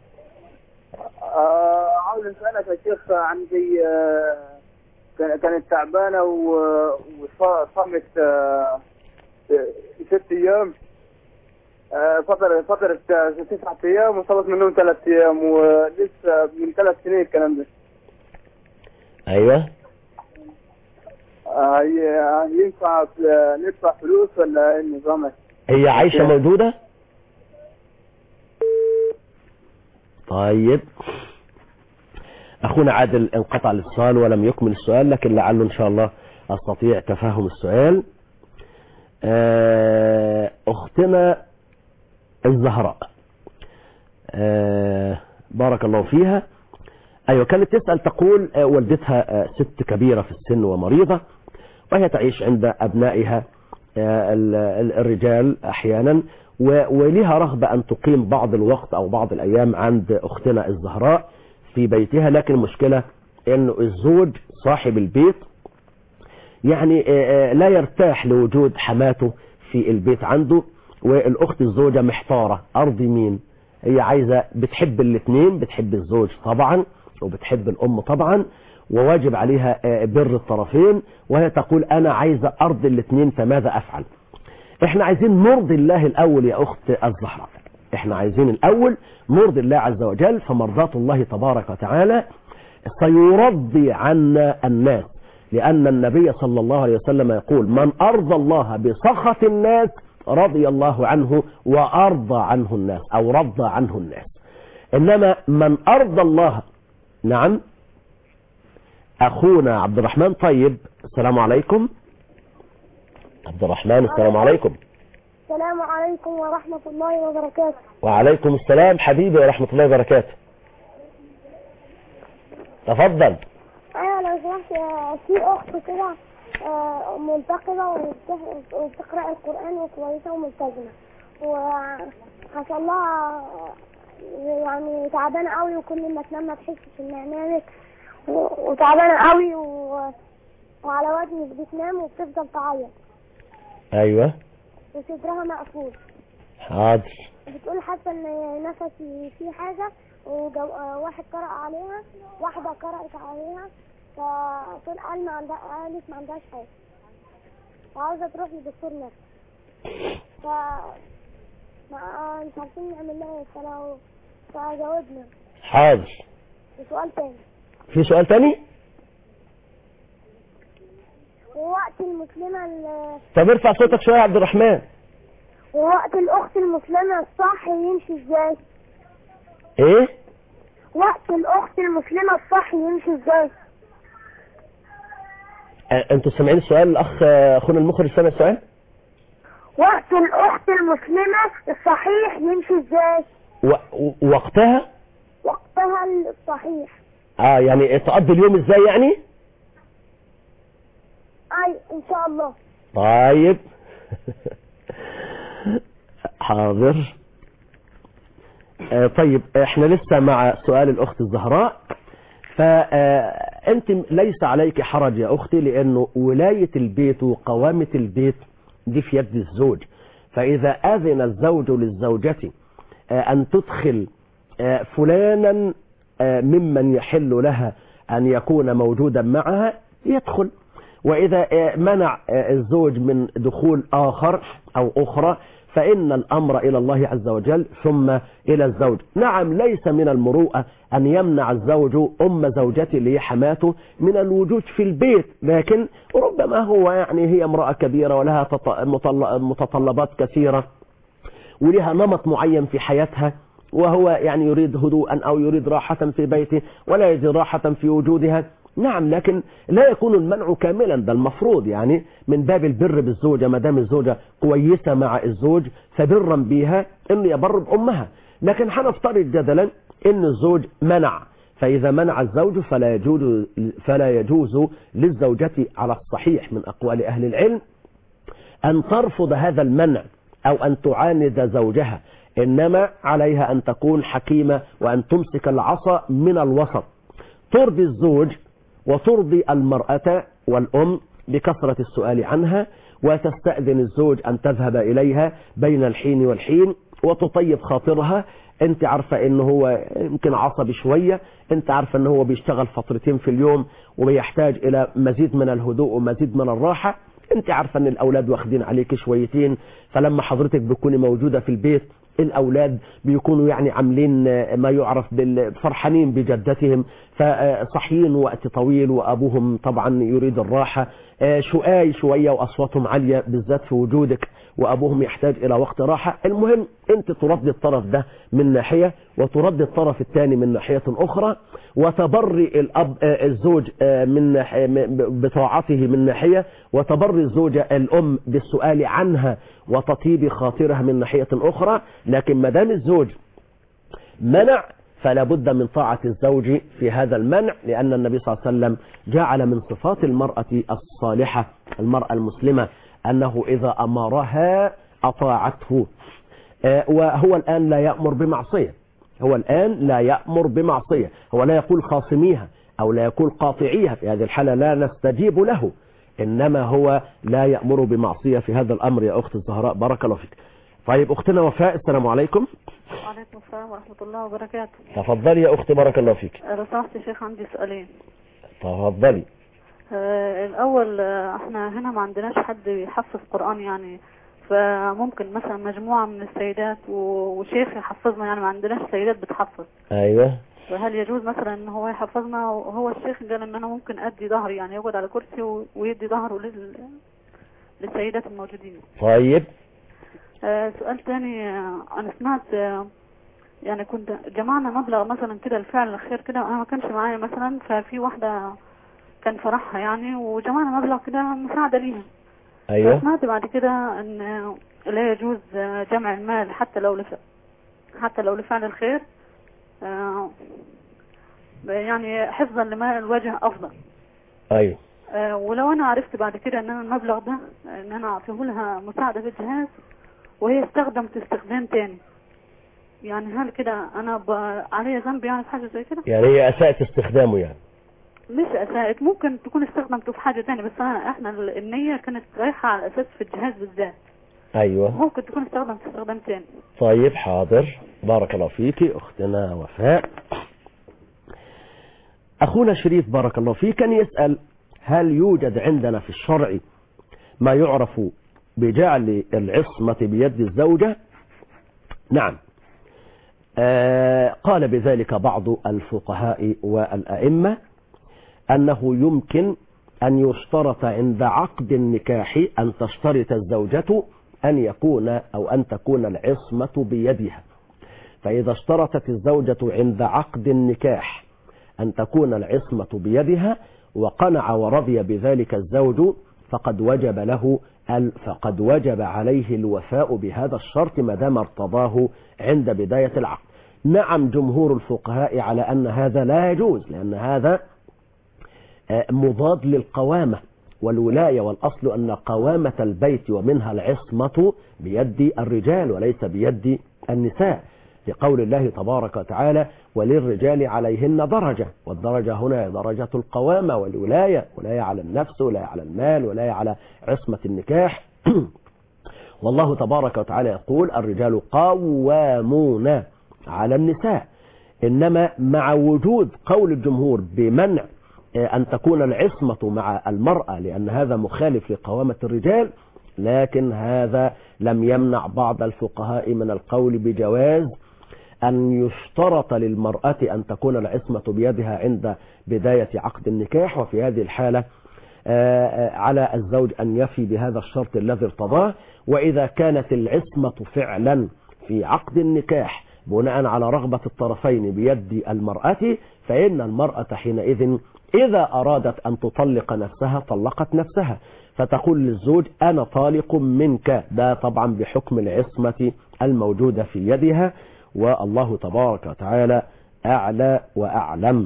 Speaker 10: آه عاوز اسالك يا شيخ، عندي آه كانت تعبانه وصامت آه ست ايام، آه، فترة فترة تسعة أيام وصلت منهم ثلاث أيام ولسه من ثلاث سنين الكلام ده.
Speaker 3: ايوه.
Speaker 10: آه، ينفع ندفع فلوس ولا ايه النظام؟
Speaker 3: هي عايشة موجودة؟ طيب اخونا عادل انقطع الاتصال ولم يكمل السؤال، لكن لعله ان شاء الله استطيع تفهم السؤال. اختنا الزهراء بارك الله فيها، ايوه كانت تسأل تقول والدتها ست كبيرة في السن ومريضة، وهي تعيش عند ابنائها الرجال احيانا، ولها رغبة ان تقيم بعض الوقت او بعض الايام عند اختنا الزهراء في بيتها، لكن المشكلة ان الزوج صاحب البيت يعني لا يرتاح لوجود حماته في البيت عنده، والاخت الزوجة محتارة ارضي مين. هي عايزة بتحب الاثنين، بتحب الزوج طبعا وبتحب الام طبعا، وواجب عليها بر الطرفين، وهي تقول انا عايزة ارضي الاثنين، فماذا افعل؟ احنا عايزين نرضي الله الاول يا اخت الزهراء، احنا عايزين الاول نرضي الله عز وجل، فمرضاة الله تبارك وتعالى سيرضي عنا الناس، لان النبي صلى الله عليه وسلم يقول من ارضى الله بسخط الناس رضي الله عنه وارضى عنه الناس، او رضى عنه الناس. انما من ارضى الله، نعم اخونا عبد الرحمن. طيب السلام عليكم عبد الرحمن. السلام عليكم.
Speaker 11: السلام عليكم ورحمة الله وبركاته.
Speaker 3: وعليكم السلام حبيبي ورحمة الله وبركاته. تفضل.
Speaker 11: ايوه لو سمحت، في اخت كده منتقبة وبتقرأ القرآن وكويسة وملتزمة، وحصل لها يعني تعبانة قوي، وكل ما تنام ما تحسش انها نامت، وتعبانة قوي و... وعلى وزن مش بتنام وبتفضل تعيط.
Speaker 3: ايوه.
Speaker 11: وصدرها مقفول.
Speaker 3: حاضر.
Speaker 11: بتقول حاسه ان نفسي في حاجه، وواحد قرأ عليها، واحده قرأت عليها، فقال قال ما عندها قالت ما عندهاش حاجه، وعاوزه تروح لدكتور نفسي، ف ما مش عارفين نعمل لها ايه، فلو فجاوبنا.
Speaker 3: حاضر.
Speaker 11: وسؤال تاني.
Speaker 3: في سؤال تاني؟
Speaker 11: ووقت المسلمة ال...
Speaker 3: طب ارفع صوتك شوية يا عبد الرحمن.
Speaker 11: ووقت الأخت المسلمة الصح يمشي ازاي؟
Speaker 3: ايه؟
Speaker 11: وقت الأخت المسلمة الصح يمشي ازاي؟
Speaker 3: اه انتوا سامعين السؤال؟ الأخ أخونا المخرج سامع السؤال؟
Speaker 11: وقت الأخت المسلمة الصحيح يمشي ازاي؟
Speaker 3: و... وقتها؟
Speaker 11: وقتها الصحيح.
Speaker 3: اه يعني تقضي اليوم ازاي يعني؟
Speaker 11: اي ان شاء الله.
Speaker 3: طيب حاضر. آه طيب احنا لسه مع سؤال الاخت الزهراء، فانت ليس عليك حرج يا اختي، لانه ولاية البيت وقوامة البيت دي في يد الزوج، فاذا اذن الزوج للزوجة آه ان تدخل آه فلانا آه ممن يحل لها ان يكون موجودا معها يدخل، وإذا منع الزوج من دخول آخر أو أخرى فإن الأمر إلى الله عز وجل ثم إلى الزوج. نعم ليس من المروءة أن يمنع الزوج أم زوجته اللي هي حماته من الوجود في البيت، لكن ربما هو يعني هي امرأة كبيرة ولها متطلبات كثيرة ولها نمط معين في حياتها، وهو يعني يريد هدوءا أو يريد راحة في بيته ولا يجد راحة في وجودها. نعم لكن لا يكون المنع كاملا، ده المفروض يعني من باب البر بالزوجة، ما دام الزوجة كويسة مع الزوج فبرا بها انه يبر بأمها. لكن هنفترض جدلا ان الزوج منع، فإذا منع الزوج فلا يجوز فلا يجوز للزوجة على الصحيح من أقوال أهل العلم أن ترفض هذا المنع أو أن تعاند زوجها، إنما عليها أن تكون حكيمة وأن تمسك العصا من الوسط، ترضي الزوج وترضي المرأة والأم بكثرة السؤال عنها، وتستأذن الزوج أن تذهب إليها بين الحين والحين وتطيب خاطرها. انت عارفة انه هو يمكن عصبي شوية، انت عارفة انه هو بيشتغل فترتين في اليوم وبيحتاج الى مزيد من الهدوء ومزيد من الراحة، انت عارفة ان الاولاد واخدين عليك شويتين، فلما حضرتك بتكوني موجودة في البيت الاولاد بيكونوا يعني عاملين ما يعرف بالفرحانين بجدتهم، فصحيين وقت طويل وابوهم طبعا يريد الراحة، شقاي شوية واصواتهم عالية بالذات في وجودك، وابوهم يحتاج الى وقت راحة. المهم انت ترد الطرف ده من ناحية وترد الطرف الثاني من ناحية اخرى، وتبري الاب الزوج من بطاعته من ناحية، وتبري الزوجة الام بالسؤال عنها وتطيب خاطرها من ناحية اخرى. لكن ما دام الزوج منع فلا بد من طاعة الزوج في هذا المنع، لأن النبي صلى الله عليه وسلم جعل من صفات المرأة الصالحة المرأة المسلمة أنه إذا أمرها أطاعته. وهو الآن لا يأمر بمعصية، هو الآن لا يأمر بمعصية، هو لا يقول خاصميها أو لا يقول قاطعيها، في هذه الحالة لا نستجيب له، إنما هو لا يأمر بمعصية في هذا الأمر. يا أخت الزهراء بارك الله فيك. طيب أختنا وفاء، السلام عليكم.
Speaker 12: وعليكم السلام ورحمة الله وبركاته.
Speaker 3: تفضلي يا أختي بارك الله فيك.
Speaker 12: لو سمحت يا شيخ عندي سؤالين.
Speaker 3: تفضلي.
Speaker 12: آه الأول آه احنا هنا ما عندناش حد يحفظ قرآن يعني، فممكن مثلا مجموعة من السيدات وشيخ يحفظنا، يعني ما عندناش سيدات بتحفظ.
Speaker 3: أيوة.
Speaker 12: فهل يجوز مثلا ان هو يحفظنا؟ وهو الشيخ قال ان انا ممكن ادي ظهري، يعني يقعد على كرسي ويدي ظهره لل... للسيدات الموجودين.
Speaker 3: طيب.
Speaker 12: آه سؤال تاني، آه انا سمعت آه يعني كنت جمعنا مبلغ مثلا كده لفعل الخير كده، انا ما كانش معايا مثلا، ففي واحدة كان فرحها يعني وجمعنا مبلغ كده مساعدة ليها.
Speaker 3: ايوه.
Speaker 12: سمعت بعد كده ان لا يجوز جمع المال حتى لو لف... حتى لو لفعل الخير، آه يعني حفظا لما الوجه افضل.
Speaker 3: ايوه.
Speaker 12: آه ولو انا عرفت بعد كده ان انا المبلغ ده ان انا اعطيه لها مساعدة في الجهاز وهي استخدمت استخدام تاني، يعني هل كده انا ب... علي ذنب يعني في حاجة زي كده؟
Speaker 3: يعني هي اساءت استخدامه يعني؟
Speaker 12: مش اساءت، ممكن تكون استخدمته في حاجة تاني، بس أنا احنا النية كانت رايحة على اساس في الجهاز بالذات.
Speaker 3: ايوه.
Speaker 12: ممكن تكون استخدمت استخدام تاني.
Speaker 3: طيب حاضر بارك الله فيكي اختنا وفاء. اخونا شريف بارك الله فيك كان يسأل هل يوجد عندنا في الشرع ما يعرف بجعل العصمة بيد الزوجة؟ نعم. آه قال بذلك بعض الفقهاء والأئمة أنه يمكن أن يشترط عند عقد النكاح أن تشترط الزوجة أن يكون أو أن تكون العصمة بيدها. فإذا اشترطت الزوجة عند عقد النكاح أن تكون العصمة بيدها وقنع ورضي بذلك الزوج فقد وجب له فقد وجب عليه الوفاء بهذا الشرط ما دام ارتضاه عند بداية العقد. نعم جمهور الفقهاء على أن هذا لا يجوز، لأن هذا مضاد للقوامة والولاية، والأصل أن قوامة البيت ومنها العصمة بيد الرجال وليس بيد النساء، لقول الله تبارك وتعالى وللرجال عليهن درجة، والدرجة هنا درجة القوامة والولاية، ولاية على النفس ولاية على المال ولاية على عصمة النكاح. والله تبارك وتعالى يقول الرجال قوامون على النساء. إنما مع وجود قول الجمهور بمنع أن تكون العصمة مع المرأة لأن هذا مخالف لقوامة الرجال، لكن هذا لم يمنع بعض الفقهاء من القول بجواز أن يشترط للمرأة أن تكون العصمة بيدها عند بداية عقد النكاح، وفي هذه الحالة على الزوج أن يفي بهذا الشرط الذي ارتضاه. وإذا كانت العصمة فعلا في عقد النكاح بناء على رغبة الطرفين بيد المرأة، فإن المرأة حينئذ إذا أرادت أن تطلق نفسها طلقت نفسها، فتقول للزوج أنا طالق منك، ده طبعا بحكم العصمة الموجودة في يدها، والله تبارك وتعالى أعلى وأعلم.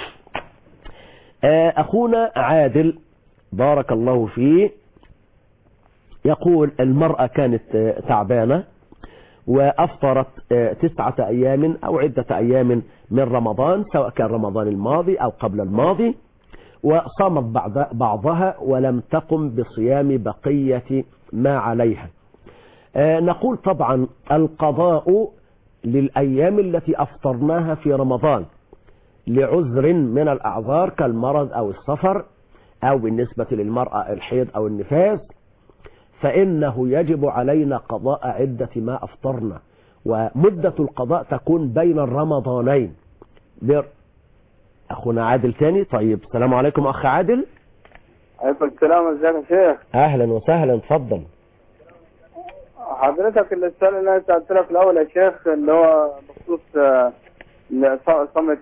Speaker 3: أخونا عادل بارك الله فيه يقول المرأة كانت تعبانة وأفطرت تسعة أيام أو عدة أيام من رمضان، سواء كان رمضان الماضي أو قبل الماضي، وصامت بعضها ولم تقم بصيام بقية ما عليها. نقول طبعا القضاء للأيام التي أفطرناها في رمضان لعذر من الأعذار كالمرض أو السفر أو بالنسبة للمرأة الحيض أو النفاس، فإنه يجب علينا قضاء عدة ما أفطرنا، ومدة القضاء تكون بين الرمضانين. أخونا عادل تاني. طيب السلام عليكم أخ عادل.
Speaker 10: عليكم السلام، ازيك يا شيخ؟
Speaker 3: أهلا وسهلا، اتفضل.
Speaker 10: حضرتك السؤال اللي انا سألت لك في الأول يا شيخ اللي هو بخصوص صمت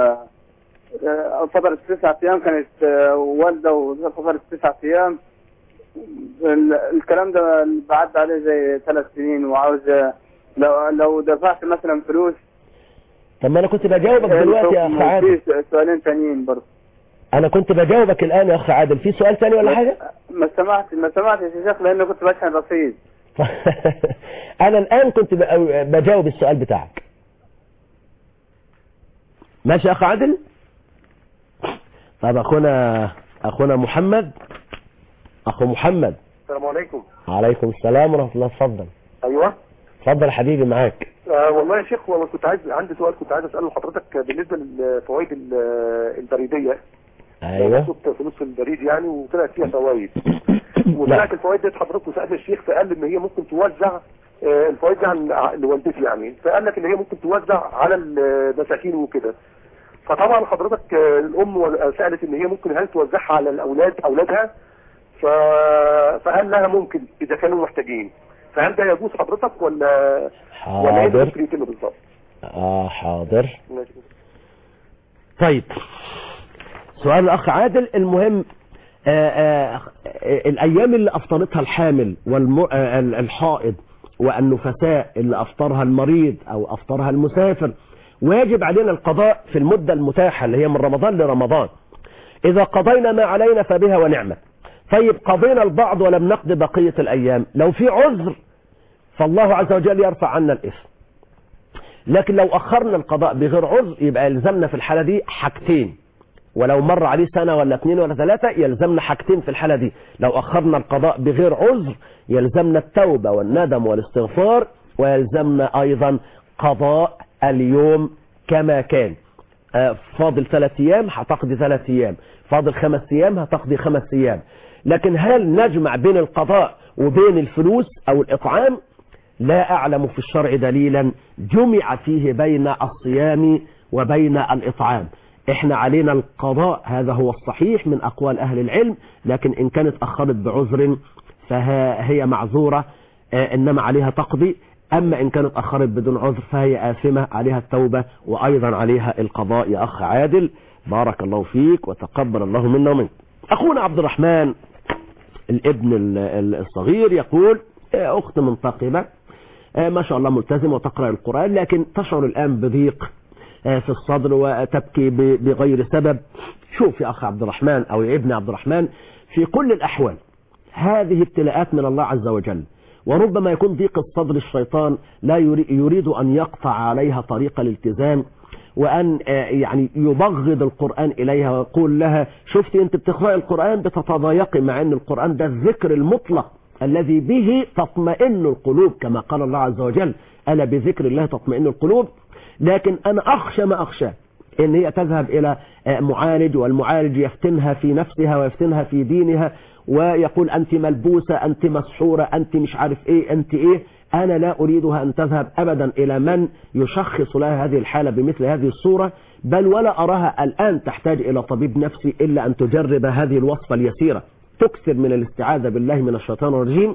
Speaker 10: فترة تسعة أيام، كانت والدة وفترة تسعة أيام. الكلام ده بعد عليه زي ثلاث سنين، وعاوز لو لو دفعت مثلا فلوس.
Speaker 3: طب ما أنا كنت بجاوبك دلوقتي يا أخ عادل.
Speaker 10: في سؤالين تانيين برضه.
Speaker 3: أنا كنت بجاوبك الآن يا أخ عادل. في سؤال تاني ولا حاجة؟
Speaker 10: ما سمعت ما سمعتش يا شيخ لأنه كنت بشحن رصيد.
Speaker 3: أنا الآن كنت بجاوب السؤال بتاعك. ماشي يا أخ عادل؟ طب أخونا أخونا محمد. أخو محمد.
Speaker 13: السلام عليكم.
Speaker 3: وعليكم السلام ورحمة الله. اتفضل.
Speaker 13: أيوه.
Speaker 3: اتفضل حبيبي معاك.
Speaker 13: آه والله يا شيخ، والله كنت عايز عندي سؤال كنت عايز أسأله لحضرتك بالنسبة للفوائد البريدية.
Speaker 3: ايوه.
Speaker 13: في نص البريد يعني، وطلعت فيها فوائد. وطلعت الفوائد دي حضرتك وسألت الشيخ فقال ان هي ممكن توزع الفوائد دي عن لوالدتي يعني، فقال لك ان هي ممكن توزع على المساكين وكده. فطبعا حضرتك الام سألت ان هي ممكن هل توزعها على الاولاد اولادها، ف... فقال لها ممكن اذا كانوا محتاجين. فهل ده يجوز حضرتك ولا
Speaker 3: حاضر.
Speaker 13: ولا ايه اللي يتم بالظبط؟
Speaker 3: اه حاضر. طيب سؤال الأخ عادل. المهم آآ آآ الأيام اللي أفطرتها الحامل والحائض والنفساء اللي أفطرها المريض أو أفطرها المسافر واجب علينا القضاء في المدة المتاحة اللي هي من رمضان لرمضان. إذا قضينا ما علينا فبها ونعمة. طيب قضينا البعض ولم نقضي بقية الأيام، لو في عذر فالله عز وجل يرفع عنا الإثم. لكن لو أخرنا القضاء بغير عذر يبقى يلزمنا في الحالة دي حاجتين، ولو مر عليه سنة ولا اثنين ولا ثلاثة يلزمنا حاجتين في الحالة دي. لو أخرنا القضاء بغير عذر يلزمنا التوبة والندم والاستغفار، ويلزمنا أيضا قضاء اليوم كما كان. آه فاضل ثلاث أيام هتقضي ثلاث أيام، فاضل خمس أيام هتقضي خمس أيام. لكن هل نجمع بين القضاء وبين الفلوس أو الإطعام؟ لا أعلم في الشرع دليلا جمع فيه بين الصيام وبين الإطعام. احنا علينا القضاء، هذا هو الصحيح من أقوال أهل العلم. لكن إن كانت أخرت بعذر فهي معذورة، إنما عليها تقضي. أما إن كانت أخرت بدون عذر فهي آثمة، عليها التوبة وأيضا عليها القضاء. يا أخ عادل بارك الله فيك وتقبل الله منا ومنك. أخونا عبد الرحمن الابن الصغير يقول أخت منتقبة ما شاء الله ملتزمة وتقرأ القرآن، لكن تشعر الآن بضيق في الصدر وتبكي بغير سبب. شوف يا أخ عبد الرحمن أو يا ابن عبد الرحمن، في كل الأحوال هذه ابتلاءات من الله عز وجل، وربما يكون ضيق الصدر الشيطان لا يريد أن يقطع عليها طريق الالتزام، وأن يعني يبغض القرآن إليها ويقول لها شفتي أنت بتقرأ القرآن بتتضايقي، مع أن القرآن ده الذكر المطلق الذي به تطمئن القلوب كما قال الله عز وجل ألا بذكر الله تطمئن القلوب. لكن أنا أخشى ما أخشى إن هي تذهب إلى معالج، والمعالج يفتنها في نفسها ويفتنها في دينها ويقول أنت ملبوسة، أنت مسحورة، أنت مش عارف إيه، أنت إيه. أنا لا أريدها أن تذهب أبدا إلى من يشخص لها هذه الحالة بمثل هذه الصورة، بل ولا أراها الآن تحتاج إلى طبيب نفسي إلا أن تجرب هذه الوصفة اليسيرة. تكثر من الاستعاذة بالله من الشيطان الرجيم،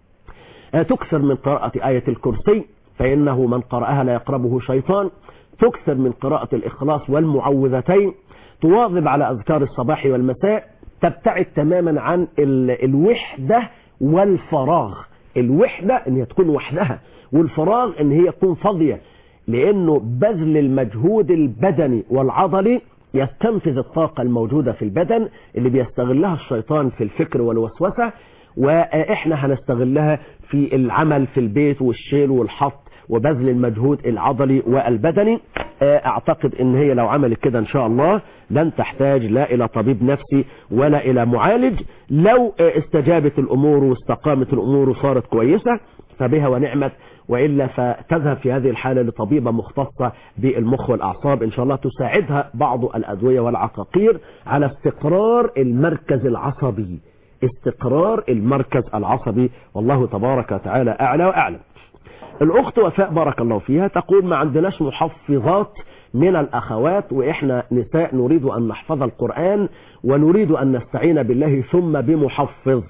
Speaker 3: تكثر من قراءة آية الكرسي فإنه من قرأها لا يقربه شيطان، تكثر من قراءة الإخلاص والمعوذتين، تواظب على أذكار الصباح والمساء، تبتعد تماما عن الوحدة والفراغ. الوحدة ان هي تكون وحدها، والفراغ ان هي تكون فاضية، لانه بذل المجهود البدني والعضلي يستنفذ الطاقة الموجودة في البدن اللي بيستغلها الشيطان في الفكر والوسوسة، واحنا هنستغلها في العمل في البيت والشيل والحط وبذل المجهود العضلي والبدني. اعتقد ان هي لو عملت كده ان شاء الله لن تحتاج لا الى طبيب نفسي ولا الى معالج. لو استجابت الامور واستقامت الامور وصارت كويسة فبها ونعمت، وإلا فتذهب في هذه الحالة لطبيبة مختصة بالمخ والأعصاب إن شاء الله تساعدها بعض الأدوية والعقاقير على استقرار المركز العصبي، استقرار المركز العصبي، والله تبارك وتعالى أعلى وأعلم. الأخت وفاء بارك الله فيها تقول ما عندناش محفظات من الأخوات، وإحنا نساء نريد أن نحفظ القرآن ونريد أن نستعين بالله ثم بمحفظ.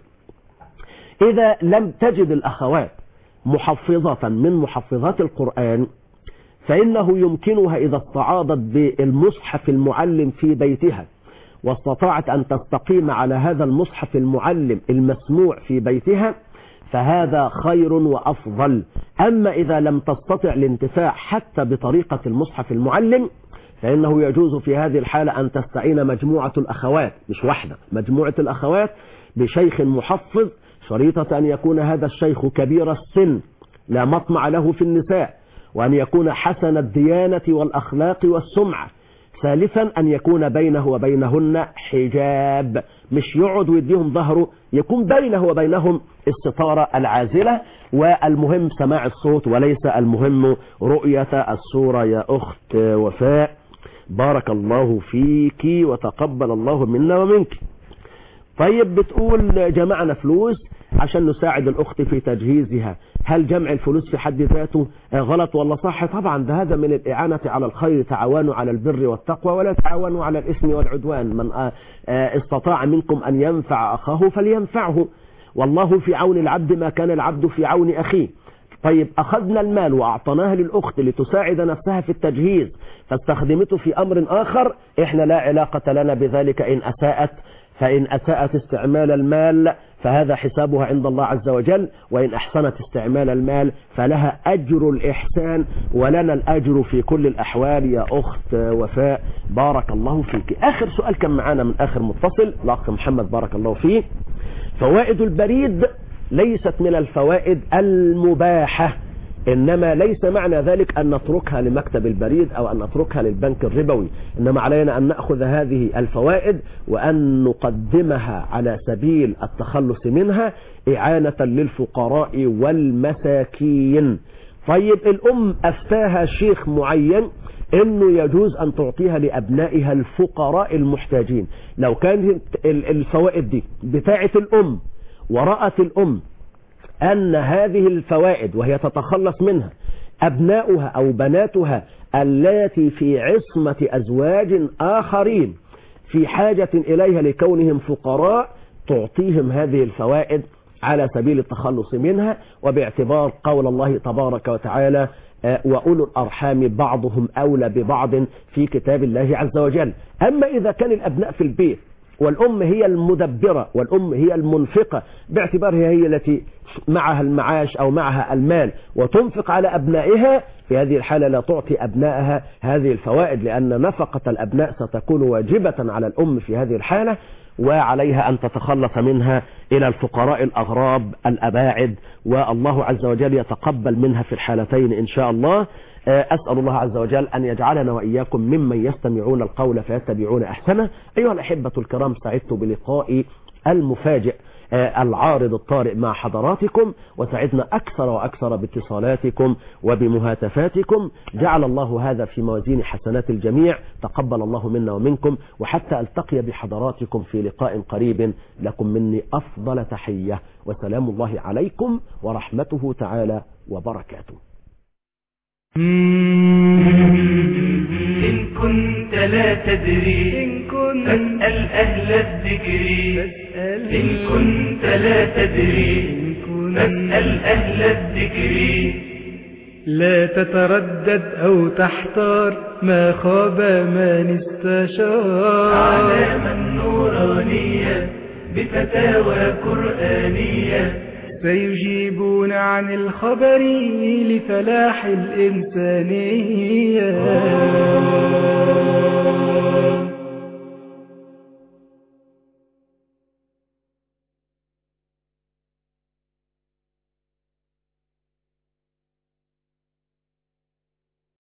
Speaker 3: إذا لم تجد الأخوات محفظة من محفظات القرآن فإنه يمكنها إذا استعاضت بالمصحف المعلم في بيتها واستطاعت أن تستقيم على هذا المصحف المعلم المسموع في بيتها فهذا خير وأفضل. أما إذا لم تستطع الانتفاع حتى بطريقة المصحف المعلم فإنه يجوز في هذه الحالة أن تستعين مجموعة الأخوات، مش واحدة، مجموعة الأخوات بشيخ محفظ، شريطة أن يكون هذا الشيخ كبير السن لا مطمع له في النساء، وأن يكون حسن الديانة والأخلاق والسمعة. ثالثا أن يكون بينه وبينهن حجاب، مش يقعد ويديهم ظهره، يكون بينه وبينهم الستارة العازلة، والمهم سماع الصوت وليس المهم رؤية الصورة. يا أخت وفاء بارك الله فيك وتقبل الله منا ومنك. طيب بتقول جمعنا فلوس عشان نساعد الأخت في تجهيزها، هل جمع الفلوس في حد ذاته غلط ولا صح؟ طبعا ده هذا من الإعانة على الخير، تعاونوا على البر والتقوى ولا تعاونوا على الإثم والعدوان. من استطاع منكم أن ينفع أخاه فلينفعه، والله في عون العبد ما كان العبد في عون أخيه. طيب أخذنا المال وأعطناه للأخت لتساعد نفسها في التجهيز فاستخدمته في أمر آخر، إحنا لا علاقة لنا بذلك. إن أساءت فإن أساءت استعمال المال فهذا حسابها عند الله عز وجل، وإن أحسنت استعمال المال فلها أجر الإحسان ولنا الأجر في كل الأحوال. يا أخت وفاء بارك الله فيك. آخر سؤال كان معانا من آخر متصل الأخ محمد بارك الله فيه. فوائد البريد ليست من الفوائد المباحة، إنما ليس معنى ذلك أن نتركها لمكتب البريد أو أن نتركها للبنك الربوي، إنما علينا أن نأخذ هذه الفوائد وأن نقدمها على سبيل التخلص منها إعانة للفقراء والمساكين. طيب الأم أفتاها شيخ معين إنه يجوز أن تعطيها لأبنائها الفقراء المحتاجين. لو كانت الفوائد دي بتاعة الأم ورأت الأم أن هذه الفوائد وهي تتخلص منها أبناؤها أو بناتها التي في عصمة أزواج آخرين في حاجة إليها لكونهم فقراء، تعطيهم هذه الفوائد على سبيل التخلص منها، وباعتبار قول الله تبارك وتعالى وأولو الأرحام بعضهم أولى ببعض في كتاب الله عز وجل. أما إذا كان الأبناء في البيت والأم هي المدبرة والأم هي المنفقة باعتبارها هي التي معها المعاش أو معها المال وتنفق على أبنائها، في هذه الحالة لا تعطي أبنائها هذه الفوائد، لأن نفقة الأبناء ستكون واجبة على الأم في هذه الحالة، وعليها أن تتخلص منها إلى الفقراء الأغراب الأباعد، والله عز وجل يتقبل منها في الحالتين إن شاء الله. أسأل الله عز وجل أن يجعلنا وإياكم ممن يستمعون القول فيتبعون أحسنه. أيها الأحبة الكرام، سعدت بلقاء المفاجئ العارض الطارئ مع حضراتكم، وسعدنا أكثر وأكثر باتصالاتكم وبمهاتفاتكم. جعل الله هذا في موازين حسنات الجميع، تقبل الله منا ومنكم، وحتى ألتقي بحضراتكم في لقاء قريب، لكم مني أفضل تحية، وسلام الله عليكم ورحمته تعالى وبركاته.
Speaker 2: إن كنت لا تدري فاسأل أهل الذكر، إن كنت لا تدري فاسأل أهل الذكر.
Speaker 1: لا تتردد أو تحتار، ما خاب من استشار.
Speaker 2: أعلام النورانية بفتاوى قرآنية
Speaker 1: سيجيبون عن الخبر لفلاح الإنسانية.